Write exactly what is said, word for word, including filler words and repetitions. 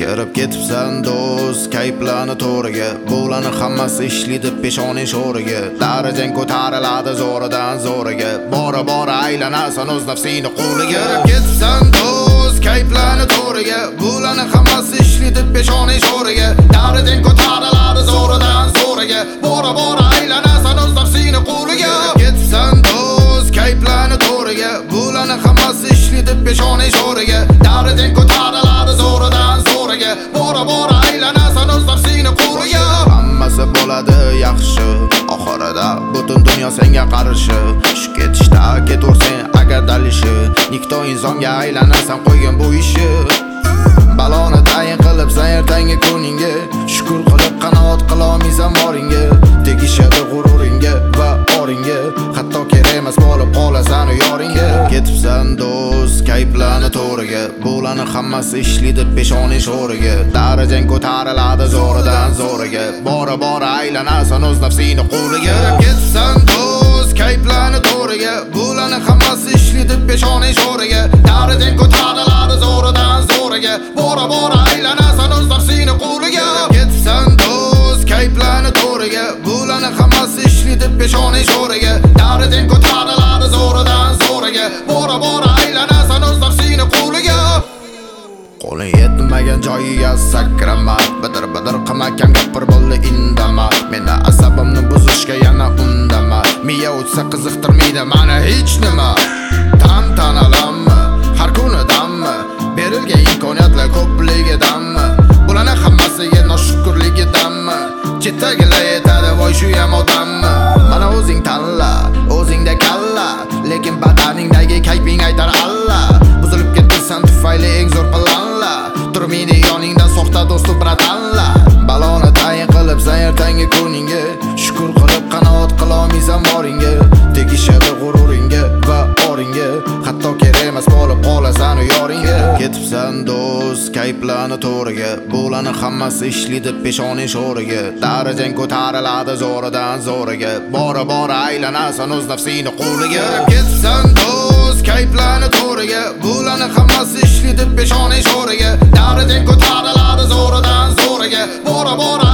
kirib ketibsan do'st kayflarni to'riga, bularni hammasi ishlaydi peshoning sho'riga. Darajang ko'tariladi zo'ridan zo'riga, bora bora aylanasan o'z nafsingni qo'liga. Kirib ketibsan do'st kayflarni to'riga, bularni hammasi ishlaydi peshoning sho'riga. Darajang ko'tariladi zo'ridan zo'riga, bora bora aylanasan o'z nafsingni qo'liga. Kirib ketibsan do'st kayflarni to'riga, bularni hammasi ishlaydi peshoning sho'riga. Darajang ko'tariladi zo'ridan zo'riga, bora bora aylanasan o'z nafsingni qo'liga. Hammasi bo'ladi yaxshi, oxirida butun dunyo senga qarshi. Shu ketishda ketaversen agar dalishi, nikto insonga aylanasan qo'ygan bu ishi. Baloni tayin qilibsan ertangi kuningga, shukr qilib qanoat qilolmaysan boringga. Tegishadi g'ururingga va oringga, hatto kerak emas bo'lib qolasan yoringga. Ketibsan do'st kayflarni to'riga, bularni hammasi ishlaydi peshoning sho'riga. Darajang ko'tariladi zo'ridan zo'riga, bora bora aylanasan o'z nafsingni qo'liga. Ketibsan do'st kayflarni to'riga, bularni hammasi ishlaydi peshoning sho'riga. Darajang ko'tariladi zo'ridan zo'riga, bora bora aylanasan o'z nafsingni qo'liga. Ketibsan do'st kayflarni to'riga, bularni hammasi ishlaydi peshoning sho'riga. Darajang ko'tariladi zo'ridan zo'riga, bora bora aylanasan o'z nafsingni qo'liga. Qo'ling yetmagan joyiga sakrama, bidir bidir qilmagan gapir bo'ldi indama. Meni asabimni buzishga yana undama, miya o'tsa qiziqtirmaydi mana hech nima. Tantanalanma, har kuni dammi, berilgan imkoniyatlar ko'pligidanmi, bularni hammasiga noshukrligidanmi, chetdagilar aytadi voy shu ham odammi. Mana o'zing tanla, o'zingda kalla, lekin badaningdagi kayfing aytar alla. Buzilib ketsan tufayli eng zo'r planlar, turmaydi yoningda soxta do'stu bratanla. Baloni tayin qilibsan ertangi kuningga, shukr qilib qanoat qilolmaysan boringga. Tegishadi g'ururingga va oringga, hatto kerak emas bo'lib qolasan yoringga. Ketibsan do'st kayflarni to'riga, bularni hammasi ishlaydi peshoning sho'riga. Darajang ko'tariladi zo'ridan zo'riga, bora bora aylanasan o'z nafsingni qo'liga. Ketibsan do'st kayflarni to'riga, bularni hammasi ishlaydi peshoning sho'riga. Darajang ko'tariladi zo'ridan zo'riga, bora bora